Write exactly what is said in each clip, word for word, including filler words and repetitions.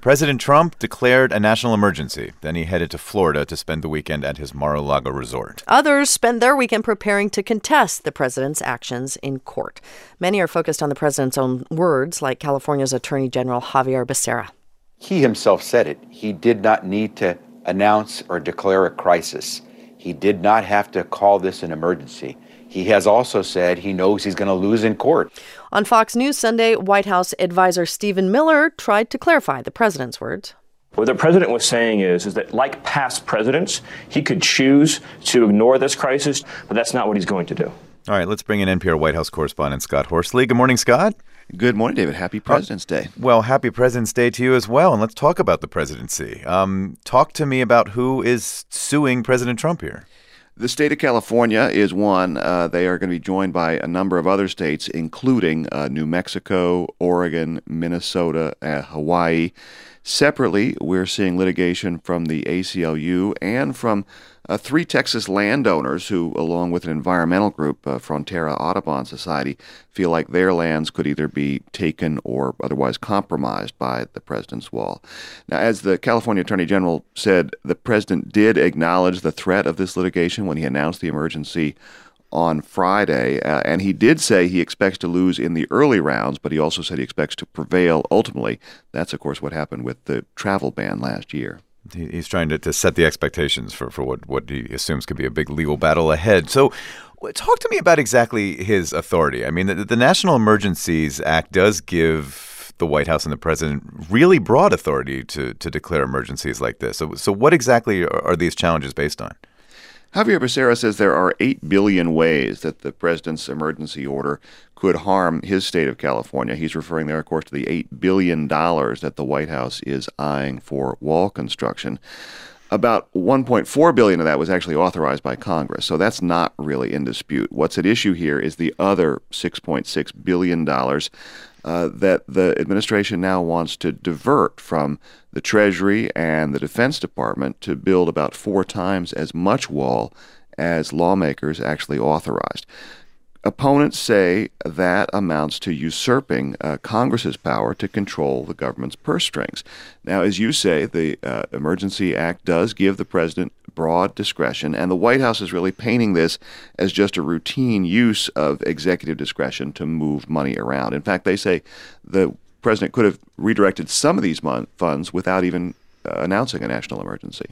President Trump declared a national emergency. Then he headed to Florida to spend the weekend at his Mar-a-Lago resort. Others spend their weekend preparing to contest the president's actions in court. Many are focused on the president's own words, like California's Attorney General Xavier Becerra. He himself said it. He did not need to announce or declare a crisis. He did not have to call this an emergency. He has also said he knows he's going to lose in court. On Fox News Sunday, White House advisor Stephen Miller tried to clarify the president's words. What the president was saying is, is that like past presidents, he could choose to ignore this crisis, but that's not what he's going to do. All right, let's bring in N P R White House correspondent Scott Horsley. Good morning, Scott. Good morning, David. Happy President's Day. Well, happy President's Day to you as well. And let's talk about the presidency. Um, talk to me about who is suing President Trump here. The state of California is one. Uh, they are going to be joined by a number of other states, including uh, New Mexico, Oregon, Minnesota, uh, Hawaii. Separately, we're seeing litigation from the A C L U and from uh, three Texas landowners who, along with an environmental group, uh, Frontera Audubon Society, feel like their lands could either be taken or otherwise compromised by the president's wall. Now, as the California Attorney General said, the president did acknowledge the threat of this litigation when he announced the emergency on Friday, uh, and he did say he expects to lose in the early rounds, but he also said he expects to prevail ultimately. That's, of course, what happened with the travel ban last year. He's trying to, to set the expectations for, for what, what he assumes could be a big legal battle ahead. So talk to me about exactly his authority. I mean, the, the National Emergencies Act does give the White House and the president really broad authority to, to declare emergencies like this. So, so what exactly are, are these challenges based on? Javier Becerra says there are eight billion ways that the president's emergency order could harm his state of California. He's referring there, of course, to the eight billion dollars that the White House is eyeing for wall construction. About one point four billion dollars of that was actually authorized by Congress, so that's not really in dispute. What's at issue here is the other six point six billion dollars uh, that the administration now wants to divert from the Treasury and the Defense Department to build about four times as much wall as lawmakers actually authorized. Opponents say that amounts to usurping uh, Congress's power to control the government's purse strings. Now, as you say, the uh, Emergency Act does give the president broad discretion, and the White House is really painting this as just a routine use of executive discretion to move money around. In fact, they say the president could have redirected some of these mon- funds without even uh, announcing a national emergency.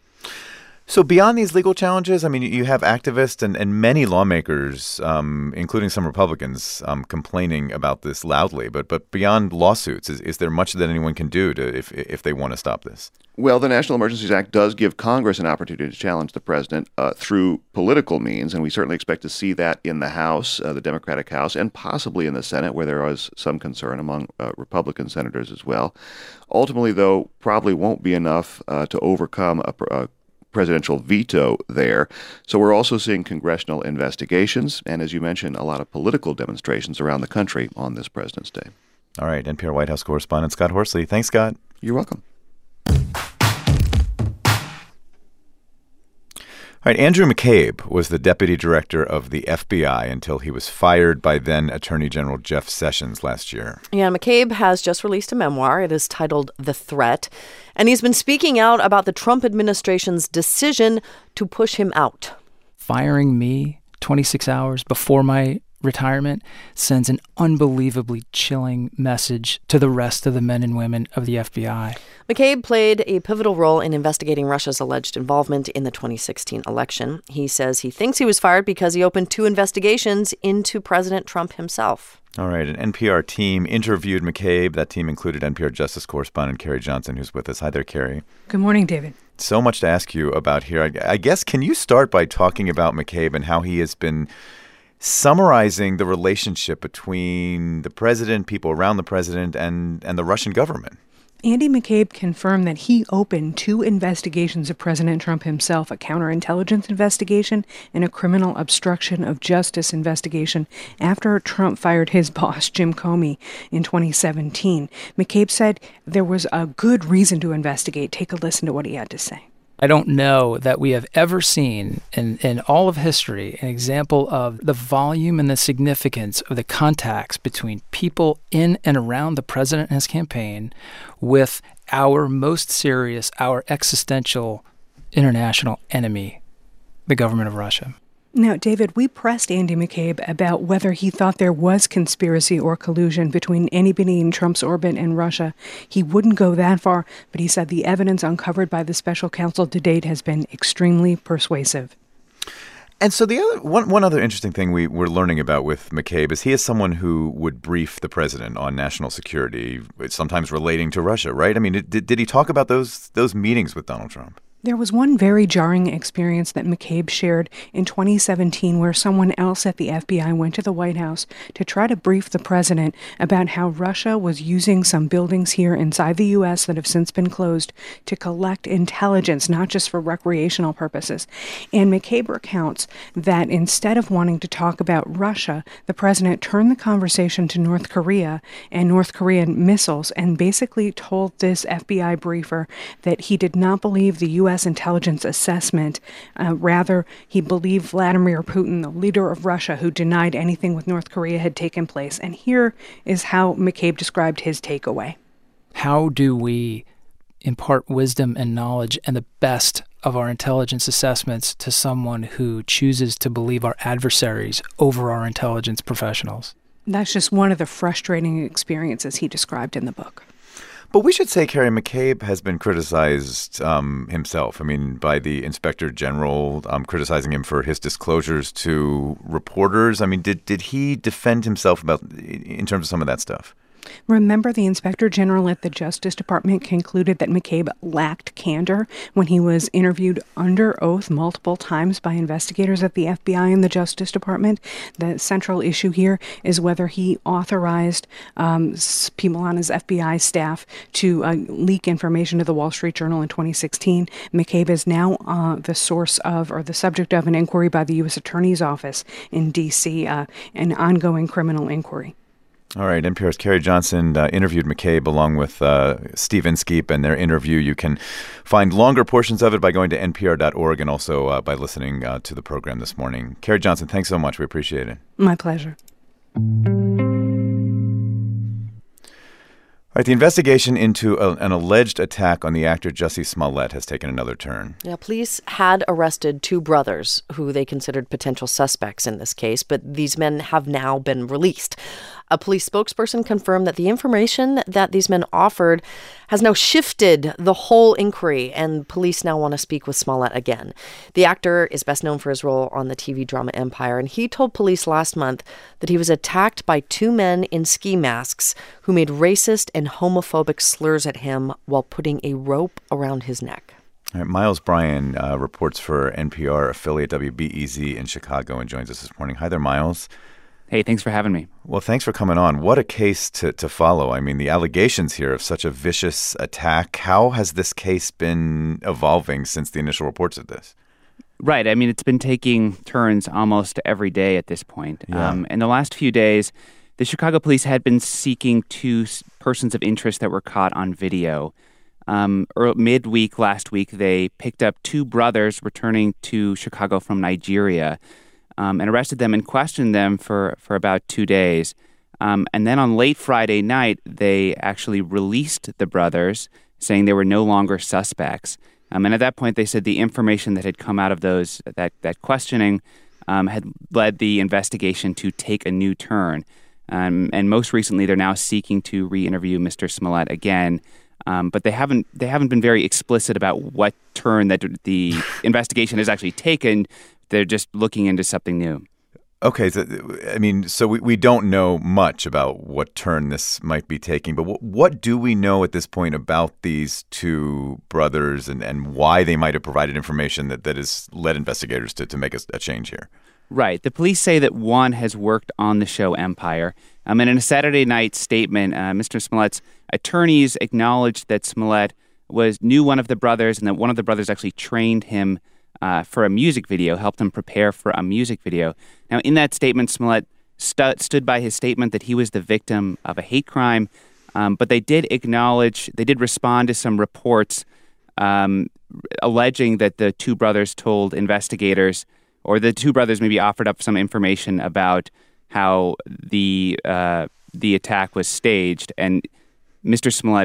So beyond these legal challenges, I mean, you have activists and, and many lawmakers, um, including some Republicans, um, complaining about this loudly. But but beyond lawsuits, is, is there much that anyone can do to if if they want to stop this? Well, the National Emergencies Act does give Congress an opportunity to challenge the president uh, through political means, and we certainly expect to see that in the House, uh, the Democratic House, and possibly in the Senate, where there was some concern among uh, Republican senators as well. Ultimately, though, probably won't be enough uh, to overcome a, a presidential veto there. So we're also seeing congressional investigations and, as you mentioned, a lot of political demonstrations around the country on this President's Day. All right. N P R White House correspondent Scott Horsley. Thanks, Scott. You're welcome. All right, Andrew McCabe was the deputy director of the F B I until he was fired by then Attorney General Jeff Sessions last year. Yeah, McCabe has just released a memoir. It is titled The Threat, and he's been speaking out about the Trump administration's decision to push him out. Firing me twenty-six hours before my retirement sends an unbelievably chilling message to the rest of the men and women of the F B I. McCabe played a pivotal role in investigating Russia's alleged involvement in the twenty sixteen election. He says he thinks he was fired because he opened two investigations into President Trump himself. All right, an N P R team interviewed McCabe. That team included N P R Justice correspondent Carrie Johnson, who's with us. Hi there, Carrie. Good morning, David. So much to ask you about here. I, I guess, can you start by talking about McCabe and how he has been summarizing the relationship between the president, people around the president, and, and the Russian government? Andy McCabe confirmed that he opened two investigations of President Trump himself, a counterintelligence investigation and a criminal obstruction of justice investigation, after Trump fired his boss, Jim Comey, in twenty seventeen. McCabe said there was a good reason to investigate. Take a listen to what he had to say. I don't know that we have ever seen in, in all of history an example of the volume and the significance of the contacts between people in and around the president and his campaign with our most serious, our existential international enemy, the government of Russia. Now, David, we pressed Andy McCabe about whether he thought there was conspiracy or collusion between anybody in Trump's orbit and Russia. He wouldn't go that far, but he said the evidence uncovered by the special counsel to date has been extremely persuasive. And so the other one, one other interesting thing we we're learning about with McCabe is he is someone who would brief the president on national security, sometimes relating to Russia, right? I mean, did, did he talk about those those meetings with Donald Trump? There was one very jarring experience that McCabe shared in twenty seventeen where someone else at the F B I went to the White House to try to brief the president about how Russia was using some buildings here inside the U S that have since been closed to collect intelligence, not just for recreational purposes. And McCabe recounts that instead of wanting to talk about Russia, the president turned the conversation to North Korea and North Korean missiles and basically told this F B I briefer that he did not believe the U S intelligence assessment. Uh, rather, he believed Vladimir Putin, the leader of Russia, who denied anything with North Korea had taken place. And here is how McCabe described his takeaway. How do we impart wisdom and knowledge and the best of our intelligence assessments to someone who chooses to believe our adversaries over our intelligence professionals? That's just one of the frustrating experiences he described in the book. But we should say, Carrie, McCabe has been criticized um, himself. I mean, by the Inspector General, um, criticizing him for his disclosures to reporters. I mean, did did he defend himself about in terms of some of that stuff? Remember, the Inspector General at the Justice Department concluded that McCabe lacked candor when he was interviewed under oath multiple times by investigators at the F B I and the Justice Department. The central issue here is whether he authorized um, people on his F B I staff to uh, leak information to the Wall Street Journal in twenty sixteen. McCabe is now uh, the source of or the subject of an inquiry by the U S Attorney's Office in D C, uh, an ongoing criminal inquiry. All right, N P R's Carrie Johnson uh, interviewed McCabe along with uh, Steve Inskeep, and their interview, you can find longer portions of it by going to N P R dot org and also uh, by listening uh, to the program this morning. Carrie Johnson, thanks so much. We appreciate it. My pleasure. All right, the investigation into a, an alleged attack on the actor Jussie Smollett has taken another turn. Yeah, police had arrested two brothers who they considered potential suspects in this case, but these men have now been released. A police spokesperson confirmed that the information that these men offered has now shifted the whole inquiry, and police now want to speak with Smollett again. The actor is best known for his role on the T V drama Empire, and he told police last month that he was attacked by two men in ski masks who made racist and homophobic slurs at him while putting a rope around his neck. All right, Miles Bryan uh, reports for N P R affiliate W B E Z in Chicago and joins us this morning. Hi there, Miles. Hey, thanks for having me. Well, thanks for coming on. What a case to, to follow. I mean, the allegations here of such a vicious attack. How has this case been evolving since the initial reports of this? Right. I mean, it's been taking turns almost every day at this point. Yeah. Um, in the last few days, the Chicago police had been seeking two persons of interest that were caught on video. Um, midweek last week, they picked up two brothers returning to Chicago from Nigeria. Um, and arrested them and questioned them for, for about two days. Um, and then on late Friday night, they actually released the brothers, saying they were no longer suspects. Um, and at that point, they said the information that had come out of those that, that questioning um, had led the investigation to take a new turn. Um, and most recently, they're now seeking to re-interview Mister Smollett again. Um, but they haven't they haven't been very explicit about what turn that the investigation has actually taken. They're just looking into something new. Okay, so, I mean, so we, we don't know much about what turn this might be taking, but what, what do we know at this point about these two brothers and, and why they might have provided information that, that has led investigators to, to make a, a change here? Right. The police say that one has worked on the show Empire. Um, and in a Saturday night statement, uh, Mister Smollett's attorneys acknowledged that Smollett was knew one of the brothers and that one of the brothers actually trained him Uh, for a music video, helped him prepare for a music video. Now, in that statement, Smollett stu- stood by his statement that he was the victim of a hate crime, um, but they did acknowledge, they did respond to some reports um, alleging that the two brothers told investigators, or the two brothers maybe offered up some information about how the uh, the attack was staged, and Mister Smollett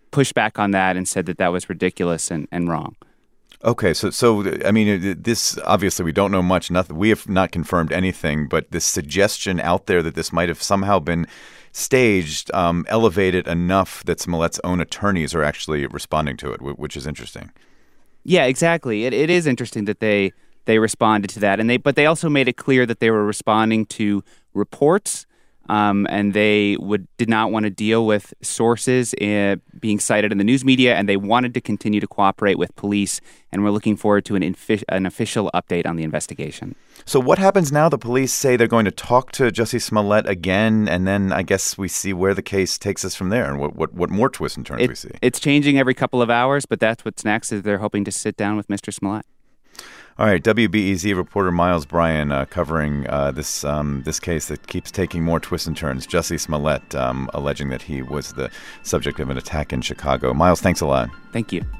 pushed back on that and said that that was ridiculous and, and wrong. Okay, so so I mean, this obviously we don't know much. Nothing. We have not confirmed anything, but this suggestion out there that this might have somehow been staged, um, elevated enough that Smollett's own attorneys are actually responding to it, which is interesting. Yeah, exactly. It it is interesting that they they responded to that, and they but they also made it clear that they were responding to reports. Um, and they would did not want to deal with sources uh, being cited in the news media, and they wanted to continue to cooperate with police, and we're looking forward to an, infi- an official update on the investigation. So what happens now? The police say they're going to talk to Jussie Smollett again, and then I guess we see where the case takes us from there, and what, what, what more twists and turns it, we see. It's changing every couple of hours, but that's what's next, is they're hoping to sit down with Mister Smollett. All right, W B E Z reporter Miles Bryan uh, covering uh, this um, this case that keeps taking more twists and turns. Jussie Smollett um, alleging that he was the subject of an attack in Chicago. Miles, thanks a lot. Thank you.